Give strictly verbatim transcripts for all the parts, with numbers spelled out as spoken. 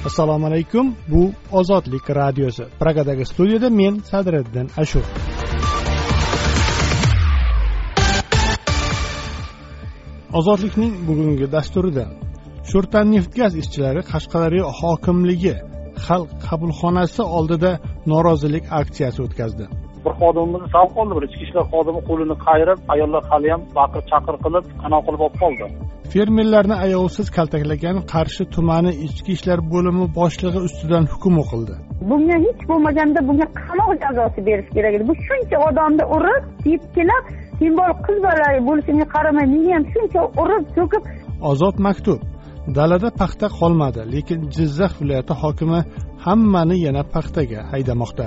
Assalomu alaykum. Bu Ozodlik radiosi. Pragadagi studiyada men Sadriddin Ashur. Ozodlikning bugungi dasturida Sho'rtan neft gaz ishchilari Qashqadaryo hokimligi xalq qabulxonasi oldida norozilik aksiyasi o'tkazdi. Bir xodimimizni savol qildi, bir ichki ishlar xodimi qo'lini qayirib, ayollar hali ham baqir chaqir qilib, qanoq qilib olib qoldi. Fermerlarni ayovsiz kaltaklagan Qarshi tumani ichki ishlar bo'limi boshlig'i ustidan hukm o'qildi. Bunga hech bo'lmaganda bunga qamoq jazosi berish kerak edi. Bu shuncha odamni urib, tepkilab, simbol qiz bola bo'lishiga qaramay, meni ham shuncha urib, so'kib. Ozod maktub. Dalada paxta qolmadi, lekin Jizzax viloyati hokimi hammani yana paxtaga haydamoqda.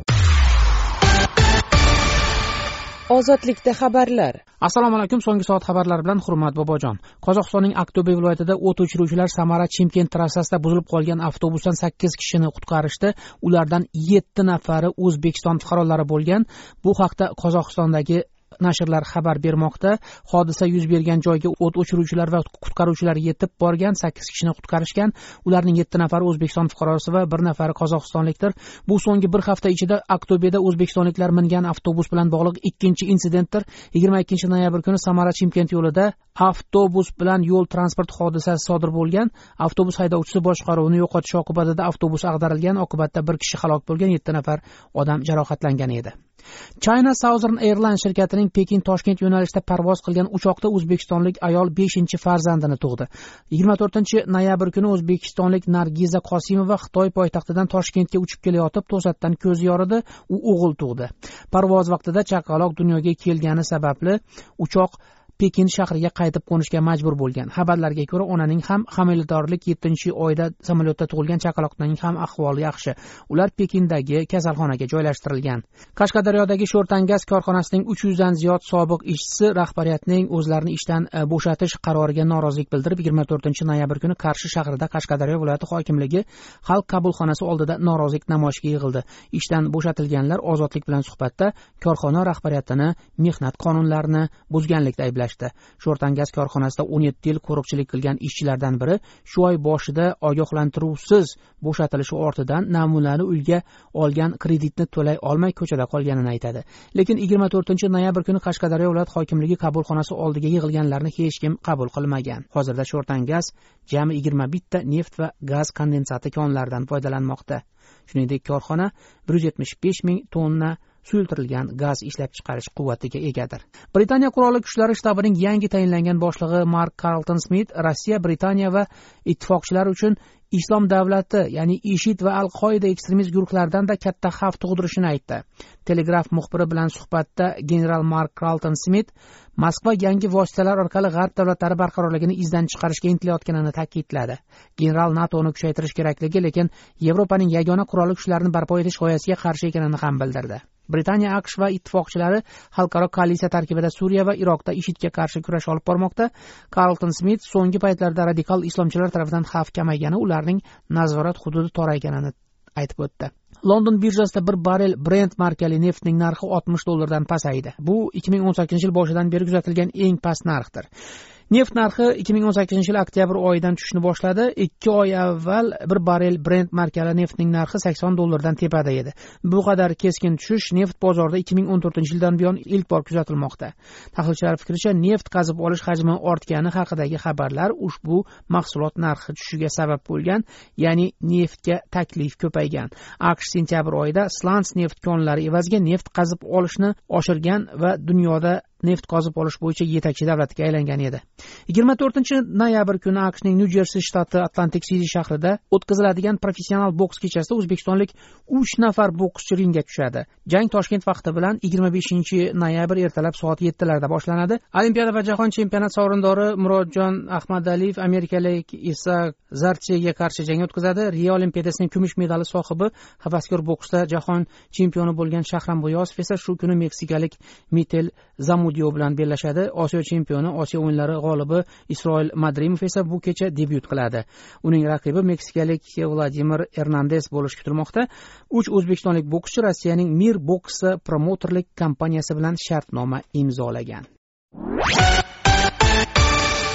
Ozodlikda xabarlar. Assalomu alaykum. So'nggi soat xabarlari bilan Hurmat Bobojon. Qozog'istonning Aqto'be viloyatida o't o'chiruvchilar Samara Chimkent trassasida buzilib qolgan avtobusdan sakkiz kishini qutqarishdi. Ulardan yetti nafari O'zbekiston fuqarolari bo'lgan. Bu haqda Qozog'istondagi nashrlar xabar bermoqda. Hodisa yuz bergan joyga o't o'chiruvchilar va qutqaruvchilar yetib borgan, sakkiz kishini qutqarishgan. Ularning yetti nafari O'zbekiston fuqarosi va bir nafari qozog'istonlikdir. Bu so'nggi bir hafta ichida Aqto'beda o'zbekistonliklar mingan avtobus bilan bog'liq ikkinchi insidentdir. yigirma ikkinchi noyabr kuni Samara Chimkent yo'lida avtobus bilan yo'l transport hodisasi sodir bo'lgan. Avtobus haydovchisi boshqaruvni yo'qotishi oqibatida avtobus ag'darilgan. Oqibatda bir kishi halok bo'lgan, yetti nafar odam jarohatlangan edi. China Southern Airlines shirkatining Pekin-Toshkent yo'nalishida parvoz qilgan uchoqda o'zbekistonlik ayol beshinchi farzandini tug'di. yigirma to'rtinchi noyabr kuni o'zbekistonlik Nargiza Qosimova Xitoy poytaxtidan Toshkentga uchib kelayotib, to'satdan ko'zi yoridi, u o'g'il tug'di. Parvoz vaqtida chaqaloq dunyoga kelgani sababli uchoq Pekin shahriga qaytib qo'nishga majbur bo'lgan. Xabarlarga ko'ra, onaning ham homiladorlik yettinchi oyda samolyotda tug'ilgan chaqaloqning ham ahvoli yaxshi. Ular Pekindagi kasalxonaga joylashtirilgan. Qashqadaryodagi Sho'rtan gaz korxonasining uch yuz dan ziyod sobiq ishchisi rahbariyatning o'zlarini ishdan bo'shatish qaroriga norozilik bildirib, yigirma to'rtinchi noyabr kuni Qarshi shahrida Qashqadaryo viloyati hokimligi xalq qabulxonasi oldida norozilik namoyishiga yig'ildi. Ishdan bo'shatilganlar Ozodlik bilan suhbatda korxona rahbariyatini mehnat qonunlarini buzganlikda aybladi. Sho'rtan gaz korxonasida o'n yetti yil qo'riqchilik qilgan ishchilardan biri shu oy boshida ogohlantiruvsiz bo'shatilishi ortidan namunali uyga olgan kreditni to'lay olmay ko'chada qolganini aytadi. Lekin yigirma to'rtinchi noyabr kuni Qashqadaryo viloyat hokimligi qabulxonasi oldiga yig'ilganlarni hech kim qabul qilmagan. Hozirda Sho'rtan gaz jami yigirma bitta neft va gaz kondensati konlaridan foydalanmoqda. Shuningdek, korxona bir yuz yetmish besh ming tonna suyultirilgan gaz ishlab chiqarish quvvatiga egadir. Britaniya qurolli kuchlari shtabining yangi tayinlangan boshlig'i Mark Carlton Smith Rossiya, Britaniya va ittifoqchilari uchun Islom davlati, ya'ni IShID va Al-Qoida ekstremist guruhlaridan da katta xavf tug'dirishini aytdi. Telegraf muxbiri bilan suhbatda general Mark Carlton Smith Moskva yangi vositalar orqali g'arb davlatlari barqarorligini izdan chiqarishga intilayotganini ta'kidladi. General NATOni kuchaytirish kerakligi, lekin Yevropaning yagona qurolli kuchlarini barpo etish g'oyasiga qarshi ekanini ham bildirdi. Britaniya, AQSh va ittifoqchilari xalqaro koalitsiya tarkibida Suriya va Iroqda IShIDga qarshi kurash olib bormoqda. Carlton Smith so'nggi paytlarda radikal islomchilar tomonidan xavf kamaygani, ularning nazorat hududi torayganini aytib o'tdi. London birjasida bir barrel Brent markali neftning narxi oltmish dollardan pasaydi. Bu ikki ming o'n sakkizinchi yil boshidan beri kuzatilgan eng past narxdir. Neft narxi ikki ming o'n sakkizinchi yil oktyabr oyidan tushishni boshladi. ikki oy avval bir barrel Brent markali neftning narxi sakson dollardan tepada edi. Bu qadar keskin tushish neft bozorida ikki ming o'n to'rtinchi yildan buyon ilk bor kuzatilmoqda. Tahlilchilar fikricha, neft qazib olish hajmi ortgani haqidagi xabarlar ushbu mahsulot narxi tushishiga sabab bo'lgan, ya'ni neftga taklif ko'paygan. AQSh sentyabr oyida Slans neft konlari evaziga neft qazib olishni oshirgan va dunyoda neft qazib olish bo'yicha yetakchi davlatga aylangan edi. yigirma to'rtinchi noyabr kuni AQShning New Jersey shtati Atlantic City shahrida o'tkaziladigan professional boks kechasida o'zbekistonlik uch nafar bokschi ringga tushadi. Jang Toshkent vaqti bilan yigirma beshinchi noyabr ertalab soat yettilarda boshlanadi. Olimpiada va jahon chempionat sovrindori Murodjon Ahmadaliyev amerikalik Isa Zarchega qarshi jang o'tkazadi. Rio Olimpiadasining kumush medali sohibi, havaskor boksda jahon chempioni bo'lgan Shahram G'iyosov esa shu kuni meksikalik Mitel Zamudio bilan bellashadi. Osiyo chempioni, Osiyo o'yinlari g'olibi Isroil Madrimov esa bu kecha debyut qiladi. Uning raqibi meksikalik Vladimir Hernandez bo'lishi kutilmoqda. uch o'zbekistonlik bokschi Rossiyaning Mir Boks promotorlik kompaniyasi bilan shartnoma imzolagan.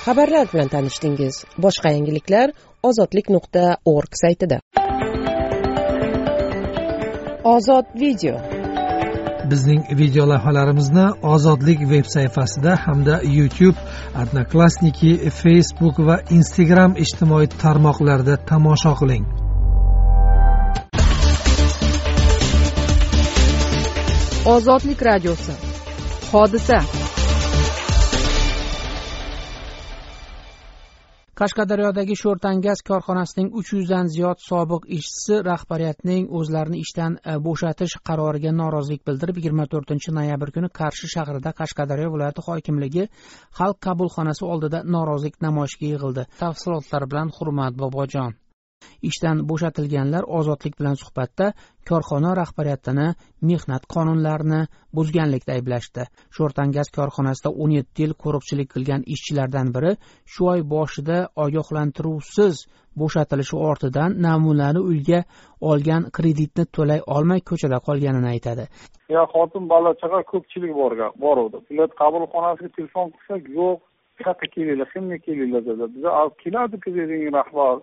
xabarlar bilan tanishdingiz. Boshqa yangiliklar ozodlik nuqta org saytida. Ozod video. Bizning video lavhalarimizni Ozodlik veb sayfasida hamda YouTube, Odnoklassniki, Facebook va Instagram ijtimoiy tarmoqlarida tomosha qiling. Ozodlik radiosi. Hodisa. Qashqadaryodagi Sho'rtangaz korxonasining uch yuzdan ziyod sobiq ishchisi rahbariyatning o'zlarini ishdan bo'shatish qaroriga norozilik bildirib, yigirma to'rtinchi noyabr kuni Qarshi shahrida Qashqadaryo viloyati hokimligi xalq qabulxonasi oldida norozilik namoyishiga yig'ildi. Tafsilotlar bilan Hurmat Bobojon. Ishdan bo'shatilganlar Ozodlik bilan suhbatda korxona rahbariyatini mehnat qonunlarini buzganlikda ayblashdi. Sho'rtangaz korxonasida o'n yetti yil qo'riqchilik qilgan ishchilardan biri shu oy boshida ogohlantiruvsiz bo'shatilishi ortidan namunali uyga olgan kreditni to'lay olmay ko'chada qolganini aytadi. Ya xotin bola chaqa ko'pchilik borgan, boruvdi. Viloyat qabulxonasiga telefon qilsak, yo'q, qayerga kelinglar, kimga kelinglar dedi. Biz keladi-ku dedi rahbar.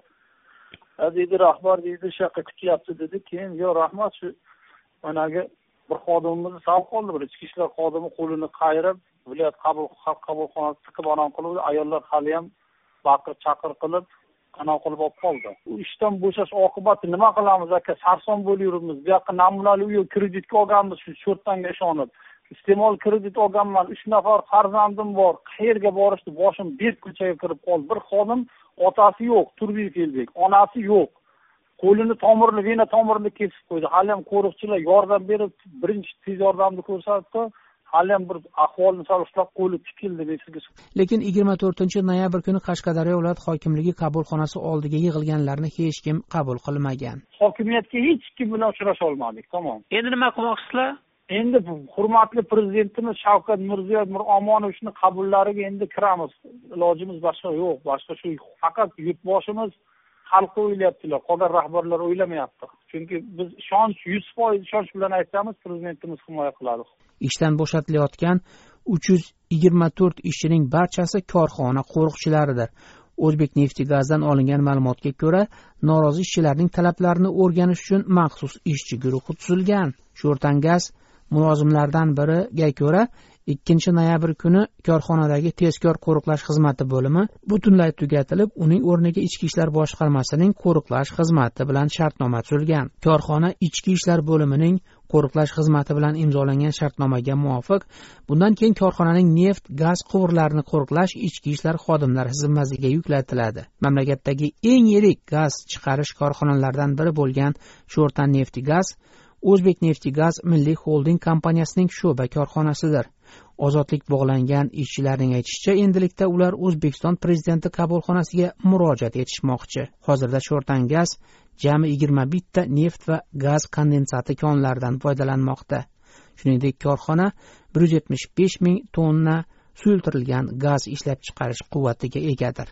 Dedi rahbar dedi shaqa kutyapti dedi. Keyin yo rahmat shu managa bir xodimimizni salib qoldi, bir ichki ishlar xodimi qo'lini qayirib viloyat qabul xalq qabulxonasi tiqib anon qilib, ayollar hali ham baqir chaqir qilib anon qilib olib qoldi. U ishdan bo'shash oqibati nima qilamiz aka? Sarson bo'layurmiz. Bu yoqqa namunali uy kreditga olganmiz shu Sho'rtanga ishonib. Iste'mol kredit olganman. uch nafar farzandim bor. Qayerga borishni boshim bet ko'chaga kirib qoldi. Bir xodim otasi yo'q, turbi keldik. Onasi yo'q. Qo'lini tomirini, vena tomirini kesib qo'ydi. Hali ham qo'riqchilar yordam berib, birinchi tez yordamni ko'rsatdi. Hali ham bir ahvolni sal ushlab qo'li tikildi desiz. Lekin yigirma to'rtinchi noyabr kuni Qashqadaryo viloyat hokimligi qabulxonasi oldiga yig'ilganlarni hech kim qabul qilmagan. Hokimiyatga hech kim bilan uchrasha olmadik, tamom. Endi nima qilmoqsizlar? Endi hurmatli prezidentimiz Shavkat Mirziyoyev Miromonovichni qabullariga endi kiramiz. Ilojimiz boshqa yo'q. Boshqa shu faqat yurtboshimiz xalqni o'ylayaptilar, qolgan rahbarlar o'ylamayapti. Chunki biz ishonch yuz foiz ishonch bilan aytamiz, prezidentimiz himoya qiladi. Ishdan bo'shatilayotgan uch yuz yigirma to'rt ishchining barchasi korxona qo'riqchilaridir. O'zbekneftgazdan olingan ma'lumotga ko'ra, norozi ishchilarning talablarini o'rganish uchun maxsus ishchi guruhi tuzilgan. Sho'rtangaz mulozimlardan biriga ko'ra, ikkinchi noyabr kuni korxonadagi tezkor qo'riqlash xizmati bo'limi butunlay tugatilib, uning o'rniga Ichki ishlar boshqarmasining qo'riqlash xizmati bilan shartnoma tuzilgan. Korxona Ichki ishlar bo'limining qo'riqlash xizmati bilan imzolangan shartnomaga muvofiq, bundan keyin korxonaning neft, gaz quvurlarini qo'riqlash Ichki ishlar xodimlari zimmasiga yuklatiladi. Mamlakatdagi eng yirik gaz chiqarish korxonalaridan biri bo'lgan Sho'rtanneftigaz O'zbekneftgaz Milliy Holding kompaniyasining sho'ba korxonasidir. Ozodlik bog'langan ishchilarning aytishicha, endilikda ular O'zbekiston prezidenti qabulxonasiga murojaat etishmoqchi. Hozirda Sho'rtangaz jami yigirma bitta neft va gaz kondensati konlaridan foydalanmoqda. Shuningdek, korxona bir yuz yetmish besh ming tonna suyultirilgan gaz ishlab chiqarish quvvatiga egadir.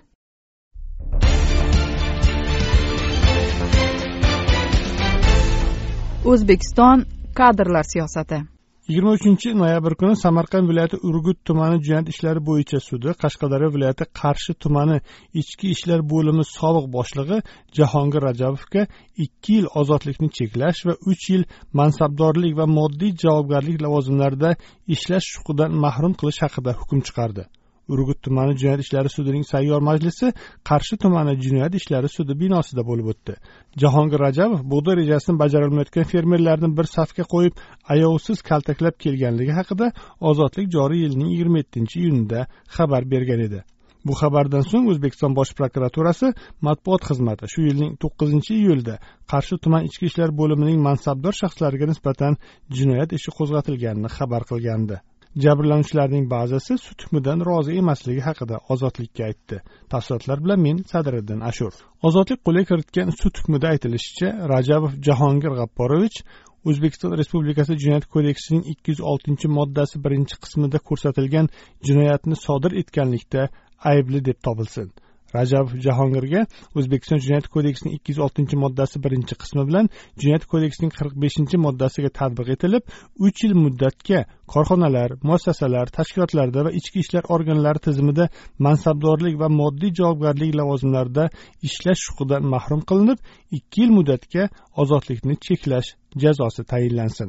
O'zbekiston kadrlar siyosati. yigirma uchinchi noyabr kuni Samarqand viloyati Urgut tumani jinoyat ishlari bo'yicha sudi Qashqadaryo viloyati Qarshi tumani ichki ishlar bo'limi sobiq boshlig'i Jahongir Rajabovga ikki yil ozodlikni cheklash va uch yil mansabdorlik va moddiy javobgarlik lavozimlarida ishlash huquqidan mahrum qilish haqida hukm chiqardi. Urgut tumani jinoyat ishlari sudining sayyor majlisi Qarshi tumani jinoyat ishlari sudi binosida bo'lib o'tdi. Jahongir Rajabov bug'doy rejasini bajarilmayotgan fermerlarni bir safga qo'yib, ayovsiz kaltaklab kelganligi haqida Ozodlik joriy yilning yigirma yettinchi iyunida xabar bergan edi. Bu xabardan so'ng O'zbekiston Bosh prokuraturasi matbuot xizmati shu yilning to'qqizinchi iyulida Qarshi tuman ichki ishlar bo'limining mansabdor shaxslariga nisbatan jinoyat ishi qo'zg'atilganini xabar qilgandi. Jabrlanuvchilarning ba'zisi sud hukmidan rozi emasligi haqida Ozodlikka aytdi. Tafsilotlar bilan men Sadriddin Ashur. Ozodlik qo'lga kiritgan sud hukmida aytilishicha, Rajabov Jahongir G'apporovich O'zbekiston Respublikasi Jinoyat kodeksining ikki yuz oltinchi moddasi birinchi qismida ko'rsatilgan jinoyatni sodir etganlikda aybli deb topilsin. Rajabov Jahongirga O'zbekiston Jinoyat kodeksining ikki yuz oltinchi moddasi birinchi qismi bilan Jinoyat kodeksining qirq beshinchi moddasiga tatbiq etilib, uch yil muddatga korxonalar, muassasalar, tashkilotlarda va ichki ishlar organlari tizimida mansabdorlik va moddiy javobgarlik lavozimlarida ishlash huquqidan mahrum qilinib, ikki yil muddatga ozodlikni cheklash jazosi tayinlansin.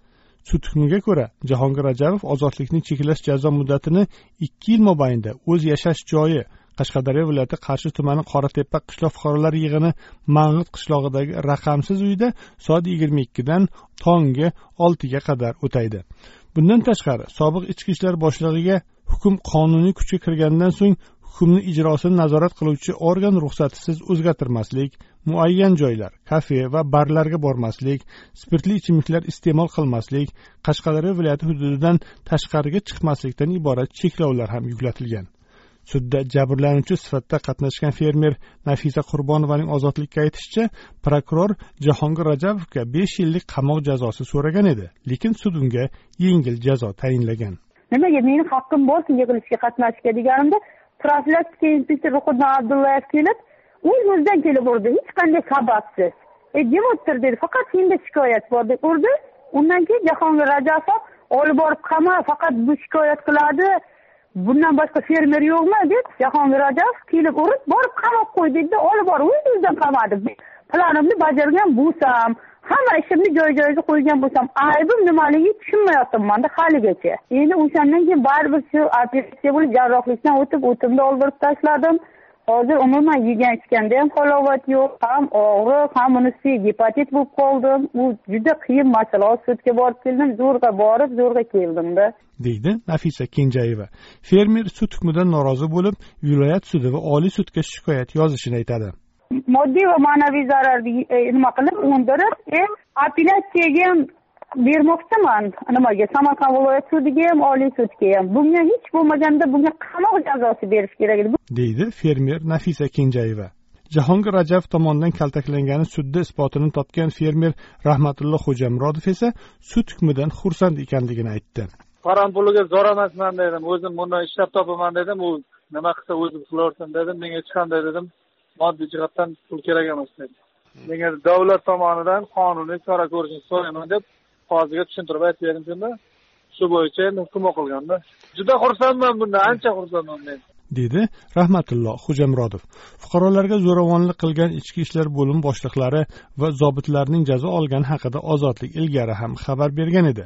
Sud hukmiga ko'ra, Jahongir Rajabov ozodlikni cheklash jazo muddatini ikki yil mobaynida o'z yashash joyi Qashqadaryo viloyati Qarshi tumani Qoratepa qishloq fuqarolar yig'ini Mang'it qishlog'idagi raqamsiz uyda soat yigirma ikkidan tongi oltiga qadar o'taydi. Bundan tashqari, sobiq ichki ishlar boshlig'iga hukm qonuniy kuchga kirgandan so'ng hukmni ijrosini nazorat qiluvchi organ ruxsatisiz o'zgartirmaslik, muayyan joylar, kafe va barlarga bormaslik, spirtli ichimliklar iste'mol qilmaslik, Qashqadaryo viloyati hududidan tashqariga chiqmaslikdan iborat cheklovlar ham yuklatilgan. Sudda jabrlanuvchi sifatida qatnashgan fermer Nafisa Qurbonovaning ozodlikka aytishicha, prokuror Jahongir Rajabovga besh yillik qamoq jazosi so'ragan edi, lekin sud unga yengil jazo tayinlagan. Nimaga mening haqqim bor yig'ilishga qatnashishga deganimda, profilaktika inspektori Ruhudin Abdullayev kelib, o'z-o'zidan kelib urdi, hech qanday sababsiz. E, demoqtir dedi, faqat senda shikoyat bor deb urdi. Undan keyin Jahongir Rajabov olib borib qama, faqat bu shikoyat qiladi. Bundan boshqa fermer yo'qmi deb Jahongir Rajabov kelib urib, borib qamab qo'ydida, olib borib o'z-o'zidan qamadi. Planimni bajargan bo'lsam, hamma ishimni joy-joyiga qo'ygan bo'lsam, aybim nimaligi tushunmayapman-da haligacha. Endi o'shandan keyin baribir shu operatsiya bo'lib jarrohlikdan o'tib, o'timni oldirib tashladim. Hozir umuman yegan ichganda ham halovat yo'q, ham og'riq, ham bunisi gepatit bo'lib qoldim. U juda qiyin masala. Sudga borib keldim, zo'rg'a borib, zo'rg'a keldim-da, deydi Nafisa Kenjayeva. Fermer sud hukmidan norozi bo'lib, viloyat sudi va oliy sudga shikoyat yozishini aytadi. Moddiy va ma'naviy zararni nima qilib, undirib, apellyatsiyaga ham bermoqchiman. Nimaga? Samarqand viloyat sudiga ham, oliy sudga ham. Bunga hech bo'lmaganda bunga qamoq jazosi berish kerak edi, deydi fermer Nafisa Kenjayeva. Jahongir Rajabov tomonidan kaltaklangani sudda isbotini topgan fermer Rahmatulloh Xo'jamurodov esa sud hukmidan xursand ekanligini aytdi. Qaram puliga zor emasman dedim. O'zim buni ishlab topaman dedim. U nima qilsa o'zim qilaversin dedim. Menga hech qanday dedim, moddiy jihatdan pul kerak emas dedim. Menga davlat tomonidan qonuniy chora ko'rishni so'rayman deb qoziga tushuntirib aytib berdim shunda. Shu bo'yicha hukm o'qilganda. Juda xursandman bundan, ancha xursandman men, dedi Rahmatulloh Xo'jamurodov. Fuqarolarga zo'ravonlik qilgan ichki ishlar bo'lim boshliqlari va zobitlarning jazo olgani haqida Ozodlik ilgari ham xabar bergan edi.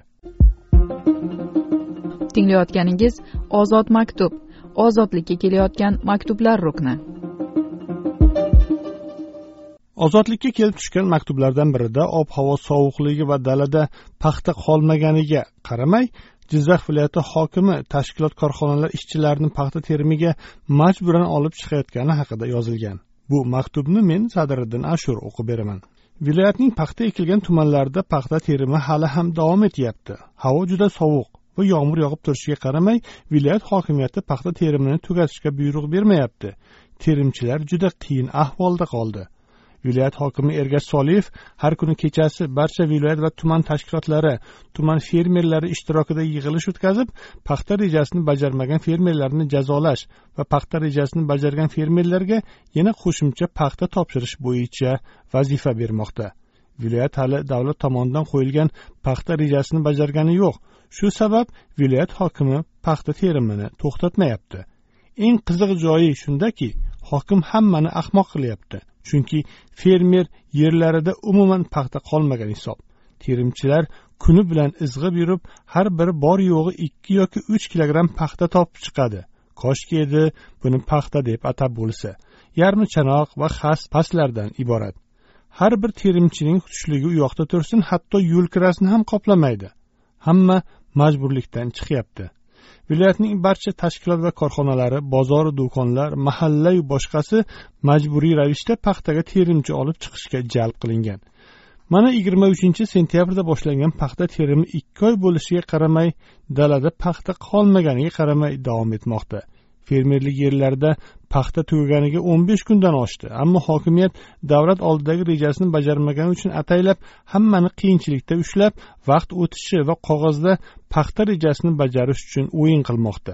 Tinglayotganingiz Ozod maktub, ozodlikka kelayotgan maktublar rukni. Ozodlikka kelib tushgan maktublardan birida ob-havo sovuqligi va dalada paxta qolmaganiga qaramay, Jizzax viloyati hokimi tashkilot korxonalar ishchilarini paxta terimiga majburan olib chiqayotgani haqida yozilgan. Bu maktubni men Sadriddin Ashur o'qib beraman. Viloyatning paxta ekilgan tumanlarida paxta terimi hali ham davom etyapti. Havo juda sovuq va yomg'ir yog'ib turishiga qaramay, viloyat hokimiyati paxta terimini tugatishga buyruq bermayapti. Terimchilar juda qiyin ahvolda qoldi. Viloyat hokimi Ergash Soliyev har kuni kechasi barcha viloyat va tuman tashkilotlari, tuman fermerlari ishtirokida yig'ilish o'tkazib, paxta rejasini bajarmagan fermerlarni jazolash va paxta rejasini bajargan fermerlarga yana qo'shimcha paxta topshirish bo'yicha vazifa bermoqda. Viloyat hali davlat tomonidan qo'yilgan paxta rejasini bajargani yo'q. Shu sabab viloyat hokimi paxta terimini to'xtatmayapti. Eng qiziq joyi shundaki, hokim hammani ahmoq qilyapti. Chunki fermer yerlarida umuman paxta qolmagan hisob. Terimchilar kuni bilan izg'ib yurib, har biri bor yo'g'i ikki yoki uch kilogramm paxta topib chiqadi. Koshki edi buni paxta deb atab bo'lsa. Yarmi chanoq va xas paslardan iborat. Har bir terimchining tushligi u yoqda tursin, hatto yo'l kirasini ham qoplamaydi. Hamma majburlikdan chiqyapti. Viloyatning barcha tashkilot va korxonalari, bozor, do'konlar, mahalla va boshqasi majburiy ravishda paxtaga terimchi olib chiqishga jalb qilingan. Mana yigirma uchinchi sentyabrda boshlangan paxta terimi ikki oy bo'lishiga qaramay, dalada paxta qolmaganiga qaramay davom etmoqda. Fermerlik yerlarida paxta tugaganiga o'n besh kundan oshdi, ammo hokimiyat davlat oldidagi rejasini bajarmagani uchun ataylab hammani qiyinchilikda ushlab, vaqt o'tishi va qog'ozda paxta rejasini bajarish uchun o'yin qilmoqda.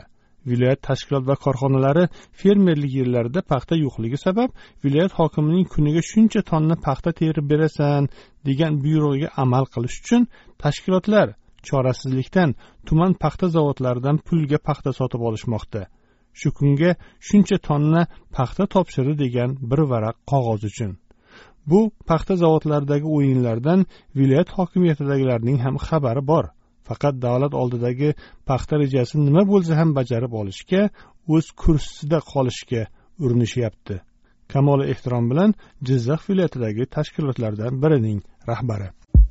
Viloyat tashkilot va korxonalari fermerlik yerlarida paxta yo'qligi sabab viloyat hokimining kuniga shuncha tonna paxta terib berasan degan buyrug'iga amal qilish uchun tashkilotlar chorasizlikdan tuman paxta zavodlaridan pulga paxta sotib olishmoqda. Shu kunga shuncha tonna paxta topshirdi degan bir varaq qog'oz uchun. Bu paxta zavodlaridagi o'yinlardan viloyat hokimiyatidagilarning ham xabari bor. Faqat davlat oldidagi paxta rejasi nima bo'lsa ham bajarib olishga, o'z kursisida qolishga urinishyapti. Kamoli ehtirom bilan Jizzax viloyatidagi tashkilotlardan birining rahbari.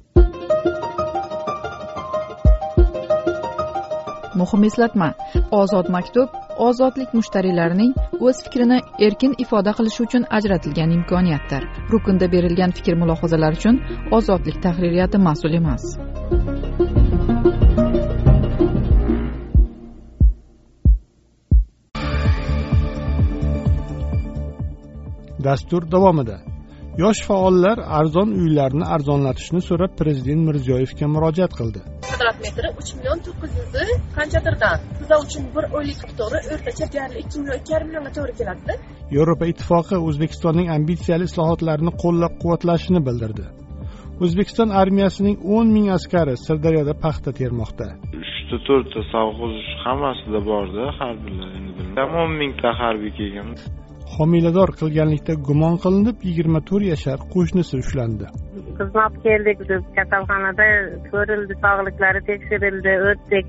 Muhim eslatma: Ozod maktub ozodlik mushtariylarining o'z fikrini erkin ifoda qilishi uchun ajratilgan imkoniyatdir. Rukunda berilgan fikr mulohazalar uchun Ozodlik tahririyati mas'ul emas. Dastur davomida yosh faollar arzon uylarni arzonlatishni so'rab Prezident Mirziyoyevga murojaat qildi. Kvadrat metri uch million to'qqiz yuz qanchadirdan. Sizlar uchun bir oylik miqdori o'rtacha deyarli ikki million ikki yarim millionga to'g'ri keladi. Yevropa Ittifoqi O'zbekistonning ambitsiyali islohotlarini qo'llab-quvvatlashini bildirdi. O'zbekiston armiyasining o'n ming askari Sirdaryoda paxta termoqda. uchta to'rtta savg'oz hammasida borda harbiylar endi. o'n mingta harbiy kelgan. Homilador qilganlikda gumon qilinib yigirma to'rt yashar qo'shnisi ushlandi. Xizmat keldik deb kasalxonada ko'rildi, sog'liklari tekshirildi, o'tdik.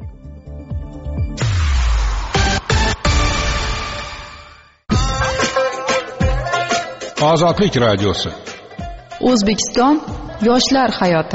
Ozodlik radiosi. O'zbekiston yoshlar hayoti.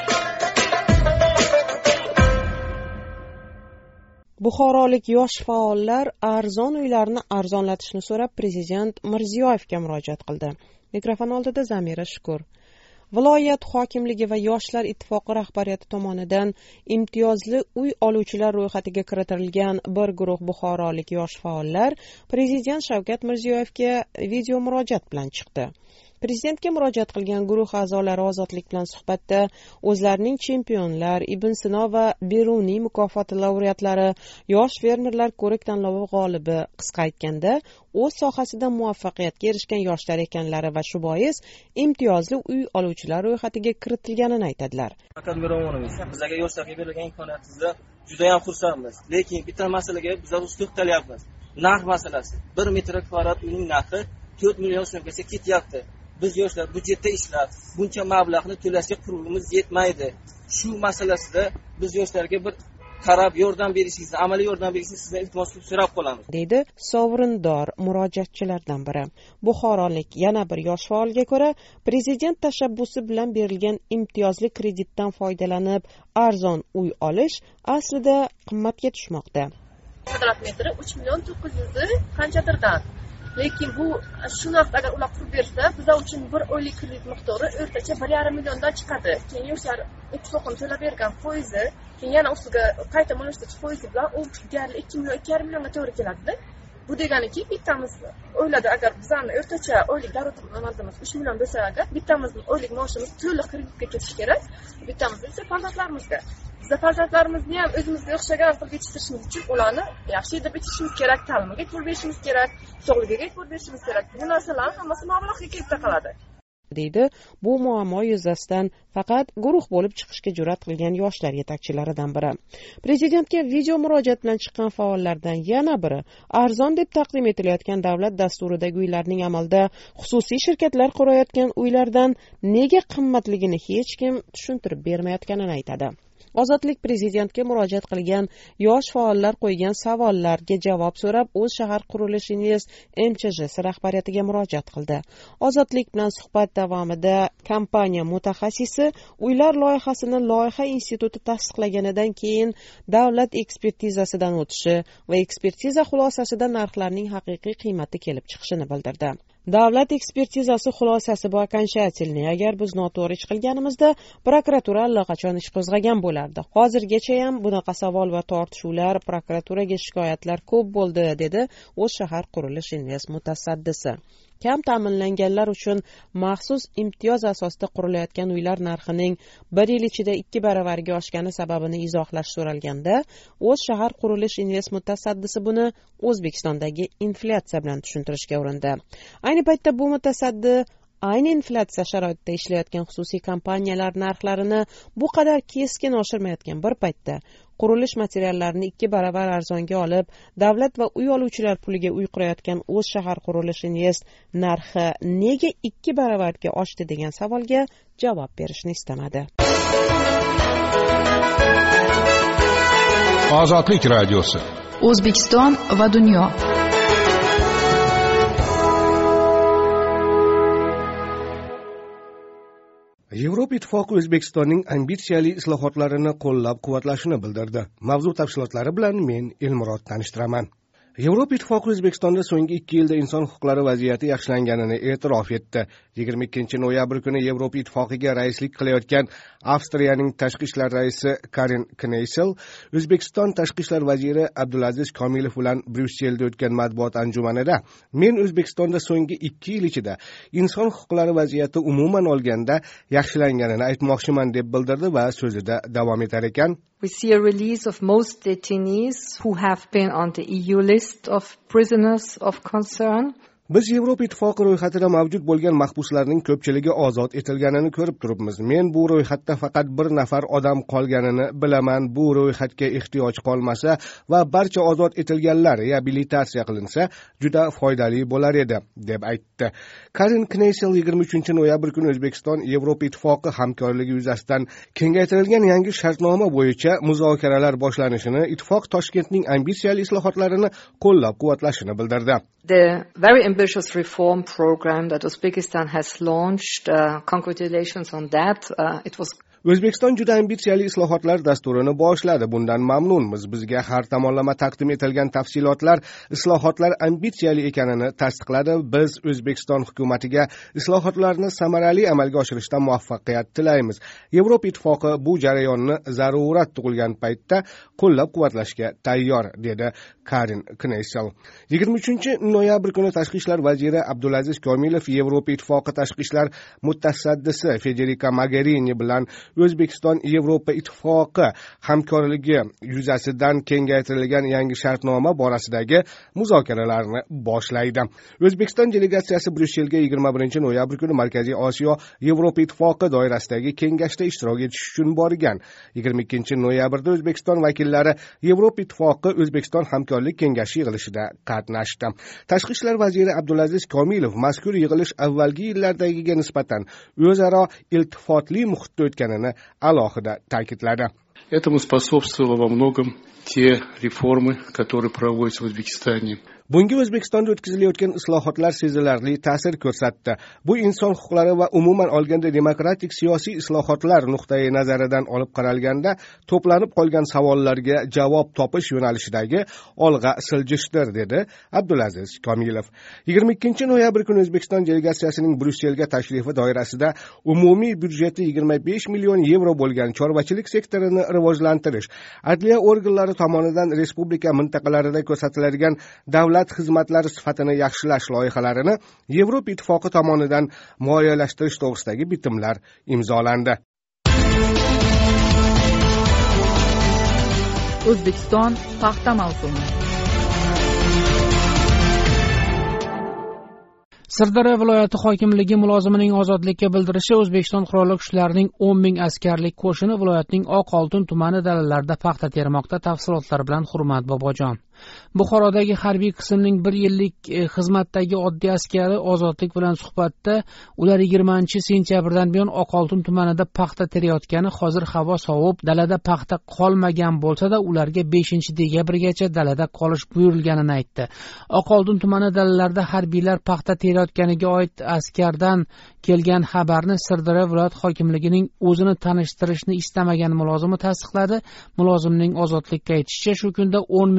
Buxorolik yosh faollar arzon uylarni arzonlatishni so'rab Prezident Mirziyoyevga murojaat qildi. Mikrofon oldida Zamira Shukur. Viloyat hokimligi va Yoshlar ittifoqi rahbariyati tomonidan imtiyozli uy oluvchilar ro'yxatiga kiritilgan bir guruh buxorolik yosh faollar Prezident Shavkat Mirziyoyevga video murojaat bilan chiqdi. Prezidentga murojaat qilgan guruh a'zolari Ozodlik bilan suhbatda o'zlarining chempionlar, Ibn Sino va Beruniy mukofoti laureatlari, yosh fermerlar ko'rik tanlovi g'olibi, qisqa aytganda, o'z sohasida muvaffaqiyatga erishgan yoshlar ekanlari va shu bois imtiyozli uy oluvchilar ro'yxatiga kiritilganini aytadilar. Faqat Miromonovich, bizga yoshlarga berilgan imkoniyatizda juda ham xursandmiz. Lekin bitta masalaga biz o'z to'xtalyapmiz. Narx masalasi. bir metr kvadrat uyning narxi to'rt million so'mgacha ketyapti. Biz yoshlar budjetda ishlab, buncha mablag'ni to'lashga qurbimiz yetmaydi. Shu masalasida biz yoshlarga bir qarab yordam berishingizni, amaliy yordam berishingizni sizdan iltimos qilib so'rab qolamiz, deydi sovrindor murojaatchilardan biri. Buxorolik yana bir yosh faolga ko'ra, Prezident tashabbusi bilan berilgan imtiyozli kreditdan foydalanib arzon uy olish aslida qimmatga tushmoqda. Kvadrat metri uch million to'qqiz yuz qanchadirdan. Lekin bu shu narxda agar ular qurib bersa, bizlar uchun bir oylik kredit miqdori o'rtacha bir yarim milliondan chiqadi. Keyin yoshlar ittifoqning to'lab bergan foizi, keyin yana ustiga qayta mo'ljallashtirish foizi bilan u deyarli ikki million ikki yarim millionga to'g'ri keladi. Bu deganiki, bittamiz o'yladi, agar bizning o'rtacha oylik daromadimiz uch million bo'lsa, agar bittamizning oylik maoshimiz to'liq kreditga ketishi kerak, bittamiz esa farzandlarimizga. Bizda farzandlarimizni ham o'zimizga o'xshagan qilib yetishtirishimiz uchun ularni yaxshi deb yetishtirishimiz kerak, ta'limiga e'tibor berishimiz kerak, sog'ligiga e'tibor berishimiz kerak. Bu narsalar hammasi mablag'ga kelib taqaladi, deydi bu muammo yuzasidan faqat guruh bo'lib chiqishga jur'at qilgan yoshlar yetakchilaridan biri. Prezidentga video murojaat bilan chiqqan faollardan yana biri arzon deb taqdim etilayotgan davlat dasturidagi uylarning amalda xususiy shirkatlar qurayotgan uylardan nega qimmatligini hech kim tushuntirib bermayotganini aytadi. Ozodlik Prezidentga murojaat qilgan yosh faollar qo'ygan savollarga javob so'rab, o'z shahar qurilish invest M Ch J si rahbariyatiga murojaat qildi. Ozodlik bilan suhbat davomida kompaniya mutaxassisi uylar loyihasini loyiha instituti tasdiqlaganidan keyin davlat ekspertizasidan o'tishi va ekspertiza xulosasida narxlarning haqiqiy qiymati kelib chiqishini bildirdi. Davlat ekspertizasi xulosasi bu окончательный. Agar biz noto'g'ri ish qilganimizda prokuratura allaqachon ish qo'zg'agan bo'lardi. Hozirgacha ham bunaqa savol va tortishuvlar, prokuraturaga shikoyatlar ko'p bo'ldi, dedi o'z shahar qurilish invest mutasaddisi. kam ta'minlanganlar uchun maxsus imtiyoz asosida qurilayotgan uylar narxining bir yil ichida ikki baravariga oshgani sababini izohlash so'ralganda, o'z shahar qurilish invest mutasaddisi buni O'zbekistondagi inflyatsiya bilan tushuntirishga urindi. Ayni paytda bu mutasaddi ayni inflyatsiya sharoitida ishlayotgan xususiy kompaniyalar narxlarini bu qadar keskin oshirmayotgan bir paytda qurilish materiallarini ikki baravar arzonga olib, davlat va uy oluvchilar puliga uy qurayotgan O'z shahar qurilish invest narxi nega ikki baravarga oshdi degan savolga javob berishni istamadi. Ozodlik radiosi. O'zbekiston va dunyo. Yevropa Ittifoqi O'zbekistonning ambitsiyali islohotlarini qo'llab-quvvatlashini bildirdi. Mavzu tafsilotlari bilan men Elmurod tanishtiraman. Yevropa Ittifoqi O'zbekistonda so'nggi ikki yilda inson huquqlari vaziyati yaxshilanganini e'tirof etdi. yigirma ikkinchi noyabr kuni Yevropa Ittifoqiga raislik qilayotgan Avstriyaning tashqi ishlar raisi Karin Kneysel, O'zbekiston tashqi ishlar vaziri Abdulaziz Komilov bilan Bryusselda o'tgan matbuot anjumanida men O'zbekistonda so'nggi ikki yil ichida inson huquqlari vaziyati umuman olganda yaxshilanganini aytmoqchiman deb bildirdi va so'zida davom etar ekan. We see a release of most detainees who have been on the E U list of prisoners of concern. Biz Yevropa Ittifoqi ro'yxatida mavjud bo'lgan mahbuslarning ko'pchiligi ozod etilganini ko'rib turibmiz. Men bu ro'yxatda faqat bir nafar odam qolganini bilaman. Bu ro'yxatga ehtiyoj qolmasa va barcha ozod etilganlar reabilitatsiya qilinsa, juda foydali bo'lar edi, deb aytdi. Karin Kneysel yigirma uchinchi noyabr kuni O'zbekiston Yevropa Ittifoqi hamkorligi yuzasidan kengaytirilgan yangi shartnoma bo'yicha muzokaralar boshlanishini, ittifoq Toshkentning ambitsiyali islohotlarini qo'llab-quvvatlashini bildirdi. The very ambitious reform program that Uzbekistan has launched, uh, congratulations on that. Uh, it was O'zbekiston juda ambitsiyali islohotlar dasturini boshladi. Bundan mamnunmiz. Bizga har tomonlama taqdim etilgan tafsilotlar islohotlar ambitsiyali ekanini tasdiqladi. Biz O'zbekiston hukumatiga islohotlarni samarali amalga oshirishda muvaffaqiyat tilaymiz. Yevropa Ittifoqi bu jarayonni zarurat tug'ilgan paytda qo'llab-quvvatlashga tayyor, dedi Karin Kneysel. yigirma uchinchi noyabr kuni tashqi ishlar vaziri Abdulaziz Komilov Yevropa Ittifoqi tashqi ishlar mutasaddisi Federica Mogherini bilan O'zbekiston Yevropa Ittifoqi hamkorligi yuzasidan kengaytirilgan yangi shartnoma borasidagi muzokaralarni boshlaydi. O'zbekiston delegatsiyasi Bryusselga yigirma birinchi noyabr kuni Markaziy Osiyo Yevropa Ittifoqi doirasidagi kengashda ishtirok etish uchun borgan. yigirma ikkinchi noyabrda O'zbekiston vakillari Yevropa Ittifoqi O'zbekiston hamkorlik kengashi yig'ilishida qatnashdi. Tashqi ishlar vaziri Abdulaziz Komilov mazkur yig'ilish avvalgi yillardagiga nisbatan o'zaro iltifotli muhitda o'tganini alohida ta'kidladi. Этому способствовало во многом те реформы, которые проводятся в Узбекистане. Bunga O'zbekistonda o'tkazilayotgan islohotlar sezilarli ta'sir ko'rsatdi. Bu inson huquqlari va umuman olganda demokratik siyosiy islohotlar nuqtai nazaridan olib qaralganda to'planib qolgan savollarga javob topish yo'nalishidagi olg'a siljishdir, dedi Abdulaziz Komilov. yigirma ikkinchi noyabr kuni O'zbekiston delegatsiyasining Bryusselga tashrifi doirasida umumiy byudjeti yigirma besh million yevro bo'lgan chorvachilik sektorini rivojlantirish, adliya organlari tomonidan respublika mintaqalarida ko'rsatiladigan davlat davlat xizmatlari sifatini yaxshilash loyihalarini Yevropa Ittifoqi tomonidan moliyalashtirish to'g'risidagi bitimlar imzolandi. O'zbekiston paxta mavsumi. Sirdaryo viloyati hokimligi mulozimining ozodlikka bildirishi O'zbekiston qurolli kuchlarining o'n ming askarlik qo'shini viloyatning Oqoltin tumani dalalarida paxta termoqda. Tafsilotlar bilan Hurmat Bobojon. Buxorodagi harbiy qismning bir yillik xizmatdagi oddiy askari ozodlik bilan suhbatda ular yigirmanchi sentyabrdan buyon Oqoltin tumanida paxta terayotgani, hozir havo sovib, dalada paxta qolmagan bo'lsa-da, ularga beshinchi dekabrgacha dalada qolish buyurilganini aytdi. Oqoltin tumani dalalarida harbiylar paxta terayotganiga oid askardan kelgan xabarni Sirdaryo viloyat hokimligining o'zini tanishtirishni istamagan mulozimi tasdiqladi. Mulozimning ozodlikka aytishicha, shu kunda o'n mingga yaqin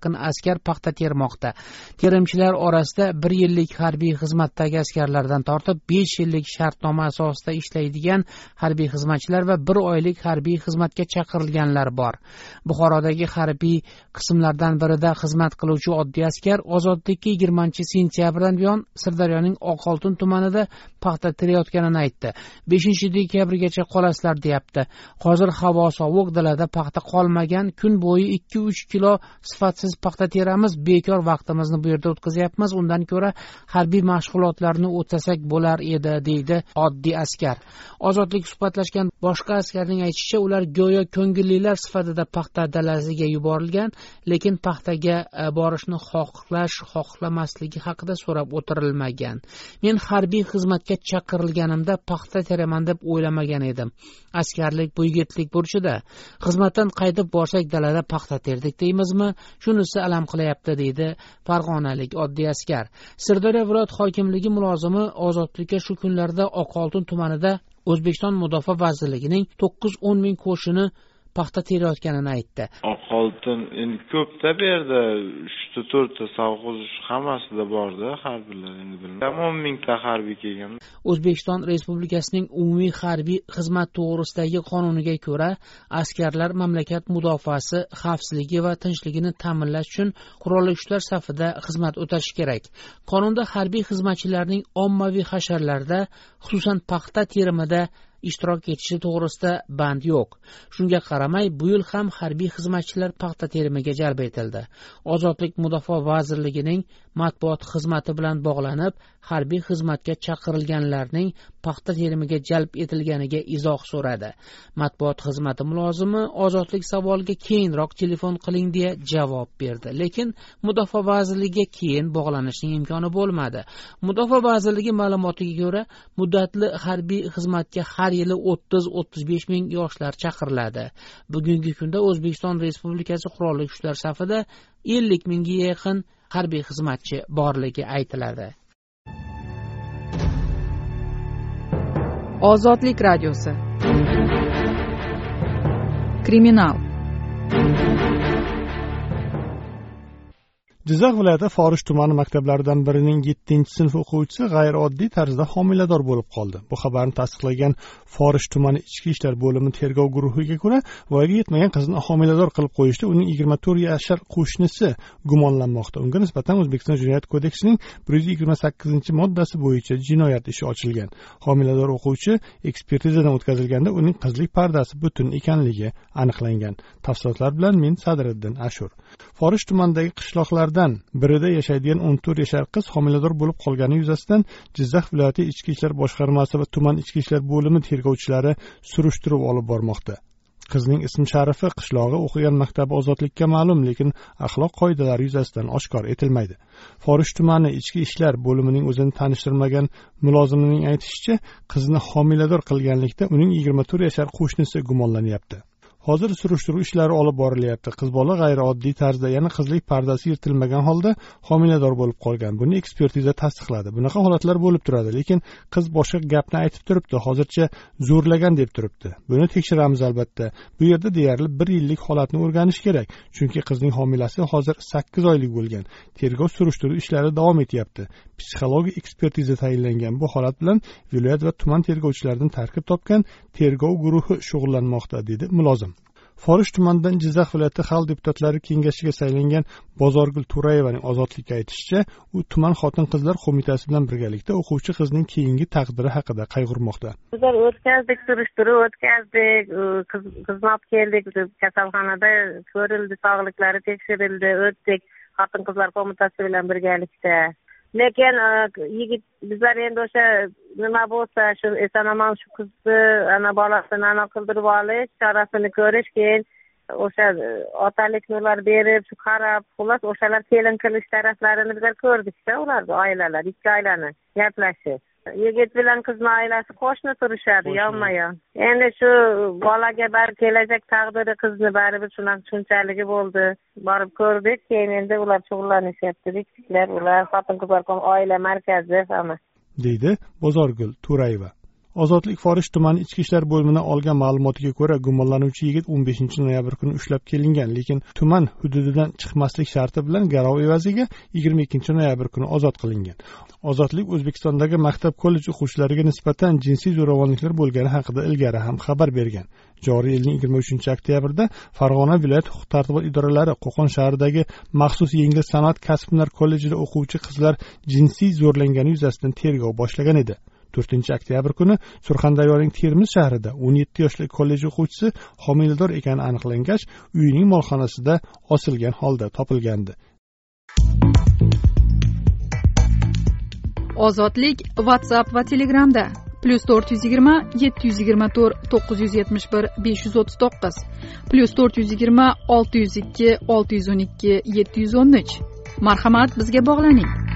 yaqin askar paxta termoqda. Terimchilar orasida bir yillik harbiy xizmatdagi askarlardan tortib besh yillik shartnoma asosida ishlaydigan harbiy xizmatchilar va bir oylik harbiy xizmatga chaqirilganlar bor. Buxorodagi harbiy qismlardan birida xizmat qiluvchi oddiy askar ozodlikka yigirmanchi sentyabrdan buyon Sirdaryoning Oqoltin tumanida paxta terayotganini aytdi. beshinchi dekabrgacha qolasizlar deyapti. Hozir havo sovuq, dalada paxta qolmagan, kun bo'yi ikki uch kilo sifatsiz paxta teramiz, bekor vaqtimizni bu yerda o'tkazyapmiz. Undan ko'ra harbiy mashg'ulotlarni o'tasak bo'lar edi, deydi oddiy askar. Ozodlik suhbatlashgan boshqa askarning aytishicha, ular go'yo ko'ngillilar sifatida paxta dalasiga yuborilgan, lekin paxtaga borishni xohlash, xohlamasligi haqida so'rab o'tirilmagan. Men harbiy xizmatga chaqirilganimda paxta teraman deb o'ylamagan edim. Askarlik bu yigitlik burchida. Xizmatdan qaytib borsak dalada paxta terdik deymizmi? Shunisi alam qilyapti, deydi farg'onalik oddiy askar. Sirdaryo viloyat hokimligi mulozimi ozodlikka shu kunlarda Oqoltin tumanida O'zbekiston Mudofaa vazirligining to'qqiz o'n ming qo'shini paxta terayotganini aytdi. Oqoltin endi ko'pda bu yerda uchta to'rtta savg'uz hammasida borda harbiylar endi bilmayman. o'n mingta harbiy kelgan. O'zbekiston Respublikasining umumiy harbiy xizmat to'g'risidagi qonuniga ko'ra, askarlar mamlakat mudofaasi, xavfsizligi va tinchligini ta'minlash uchun qurolli kuchlar safida xizmat o'tashi kerak. Qonunda harbiy xizmatchilarning ommaviy hasharlarda, xususan paxta terimida ishtirok etishi to'g'risida band yo'q. Shunga qaramay, bu yil ham harbiy xizmatchilar paxta terimiga jalb etildi. Ozodlik Mudofaa vazirligining matbuot xizmati bilan bog'lanib, harbiy xizmatga chaqirilganlarning paxta terimiga jalb etilganiga izoh so'radi. Matbuot xizmati mulozimi ozodlik savoliga keyinroq telefon qiling deya javob berdi, lekin Mudofaa vazirligiga keyin bog'lanishning imkoni bo'lmadi. Mudofaa vazirligi ma'lumotiga ko'ra, muddatli harbiy xizmatga har yili o'ttiz o'ttiz besh ming yoshlar chaqiriladi. Bugungi kunda O'zbekiston Respublikasi qurolli kuchlar safida ellik mingga yaqin harbiy xizmatchi borligi aytiladi. Ozodlik radiosi. Kriminal. Jizzax viloyati Forish tumani maktablaridan birining yettinchi sinf o'quvchisi g'ayrioddiy tarzda homilador bo'lib qoldi. Bu xabarni tasdiqlagan Forish tumani ichki ishlar bo'limi tergov guruhiga ko'ra, voyaga yetmagan qizni homilador qilib qo'yishda uning yigirma to'rt yashar qo'shnisi gumonlanmoqda. Unga nisbatan O'zbekiston Jinoyat kodeksining bir yuz yigirma sakkizinchi moddasi bo'yicha jinoyat ishi ochilgan. Homilador o'quvchi ekspertizadan o'tkazilganda uning qizlik pardasi butun ekanligi aniqlangan. Tafsilotlar bilan men Sadriddin Ashur. Forish tumanidagi qishloqlarda birida yashaydigan o'n to'rt yashar qiz homilador bo'lib qolgani yuzasidan Jizzax viloyati ichki ishlar boshqarmasi va tuman ichki ishlar bo'limi tergovchilari surishtiruv olib bormoqda. Qizning ism-sharifi, qishlog'i, o'qigan maktabi ozodlikka ma'lum, lekin axloq qoidalari yuzasidan oshkor etilmaydi. Forish tumani ichki ishlar bo'limining o'zini tanishtirmagan mulozimining aytishicha, qizni homilador qilganlikda uning yigirma to'rt yashar qo'shnisi gumonlanyapti. Hozir surishtiruv ishlari olib borilyapti. Qiz bola g'ayrioddiy tarzda, ya'ni qizlik pardasi yirtilmagan holda homilador bo'lib qolgan. Buni ekspertiza tasdiqladi. Bunaqa holatlar bo'lib turadi, lekin qiz boshqa gapni aytib turibdi. Hozircha zo'rlagan deb turibdi. Buni tekshiramiz albatta. Bu yerda deyarli bir yillik holatni o'rganish kerak, chunki qizning homilasi hozir sakkiz oylik bo'lgan. Tergov surishtiruv ishlari davom etyapti. Psixologik ekspertiza tayinlangan. Bu holat bilan viloyat va tuman tergovchilaridan tarkib topgan tergov guruhi shug'ullanmoqda, dedi mulozim. Forish tumanidan Jizzax viloyati xalq deputatlari kengashiga saylangan Bozorgul Turayevaning ozodlikka aytishicha, u tuman xotin-qizlar qo'mitasi bilan birgalikda o'quvchi qizning keyingi taqdiri haqida qayg'urmoqda. Bizlar o'tkazdik, surishtiruv o'tkazdik, qizni olib keldik, kasalxonada ko'rildi, sog'liklari tekshirildi, o'tdik xotin-qizlar qo'mitasi bilan birgalikda. Lekin yigit bizlar endi o'sha nima bo'lsa shu eson-omon shu qizni ana bolasini ana qildirib olish chorasini ko'rish, keyin o'sha otalik nurlar berib shu qarab, xullas o'shalar kelin qilish taraflarini bizlar ko'rdikda, ularni oilalar ikki oilani gaplashib, yigit bilan qizni oilasi qo'shni turishadi yonma-yon. Endi shu bolaga bar kelajak taqdiri qizni baribir shunaqa shunchalik bo'ldi. Borib ko'rdik, keyin endi ular shug'ullanishyapti. Diktiklar ular xotin-qizlar oila markazi hamma. deydi Bozorgul Turayeva. Ozodlik Forish tumani ichki ishlar bo'limidan olgan ma'lumotiga ko'ra, gumonlanuvchi yigit o'n beshinchi noyabr kuni ushlab kelingan, lekin tuman hududidan chiqmaslik sharti bilan garov evaziga yigirma ikkinchi noyabr kuni ozod qilingan. Ozodlik O'zbekistondagi maktab kollej o'quvchilariga nisbatan jinsiy zo'ravonliklar bo'lgani haqida ilgari ham xabar bergan. Joriy yilning yigirma uchinchi oktyabrda Farg'ona viloyat huquq-tartibot idoralari Qo'qon shahridagi maxsus yengil sanoat kasb-hunar kollejida o'quvchi qizlar jinsiy zo'rlangani yuzasidan tergov boshlagan edi. to'rtinchi oktyabr kuni Surxondaryoning Termiz shahrida o'n yetti yoshli kollej o'quvchisi homilador ekani aniqlangach, uyining molxonasida osilgan holda topilgandi. Ozodlik WhatsApp va Telegramda plus to'rt yuz yigirma yetti yuz yigirma to'rt to'qqiz yuz yetmish bir besh yuz o'ttiz to'qqiz plus to'rt yuz yigirma olti yuz ikki olti yuz o'n ikki yetti yuz o'n uch. Marhamat, bizga bog'laning.